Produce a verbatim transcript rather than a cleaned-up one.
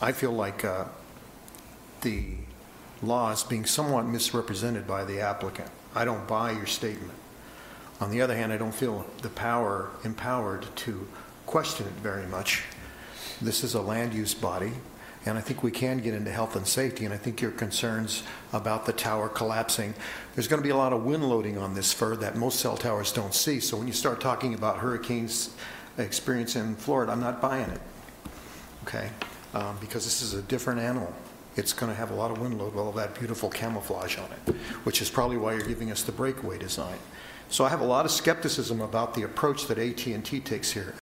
I feel like uh, the law is being somewhat misrepresented by the applicant. I don't buy your statement. On the other hand, I don't feel the power empowered to question it very much. This is a land use body, and I think we can get into health and safety, and I think your concerns about the tower collapsing, there's going to be a lot of wind loading on this fur that most cell towers don't see. So when you start talking about hurricanes experience in Florida, I'm not buying it, okay? Um, because this is a different animal. It's going to have a lot of wind load, all of that beautiful camouflage on it, which is probably why you're giving us the breakaway design. So I have a lot of skepticism about the approach that A T and T takes here.